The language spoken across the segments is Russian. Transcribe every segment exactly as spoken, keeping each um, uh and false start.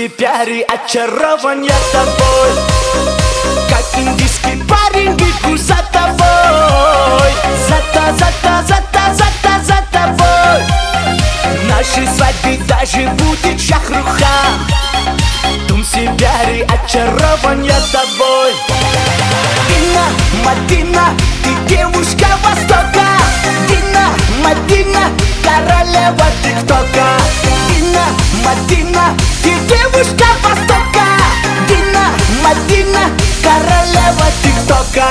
пиары, очарован я тобой. Как индийский парень бегу за тобой. За-то, за-то, за-то, за-то, за тобой. Нашей свадьбе даже будет шахрухан. Тумси пиары, очарован я тобой. Дина, Мадина, ты девушка Востока. Дина, Мадина, королева тиктока. Дина, Мадина, ты девушка Востока. Дина, Мадина, королева тиктока.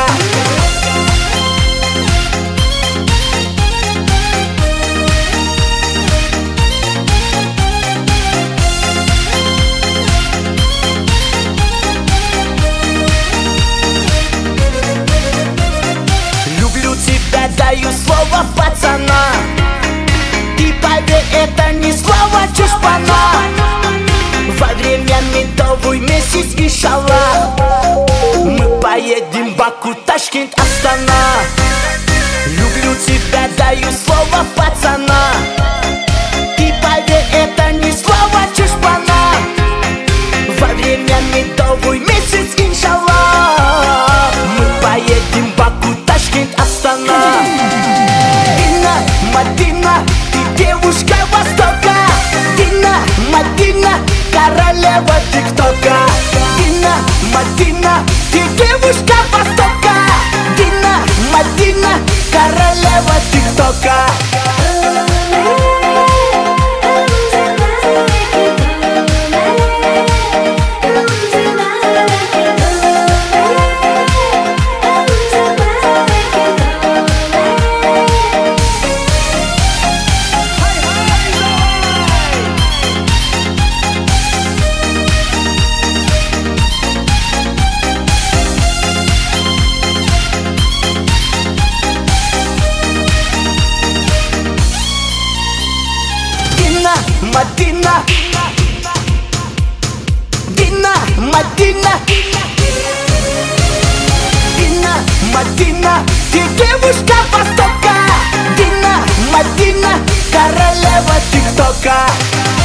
Люблю тебя, даю слово пацана. Ты поверь, это не слово чушпана. Во время медовый месяц, иншаллах, мы поедем Баку, Ташкент, Астана. Люблю тебя, даю слово пацана. Ты поверь, это не слово чушпана. Во время медовый месяц, иншаллах, мы поедем Баку, Ташкент, Астана. Дина, Мадина, ты девушка Востока. Дина, Мадина, королева тиктока. Дина, Мадина, ты девушка Востока. Дина, Мадина, королева тиктока. Мадина, Дина, Мадина, Дина, Мадина, ты девушка Востока. Дина, Мадина, королева тиктока.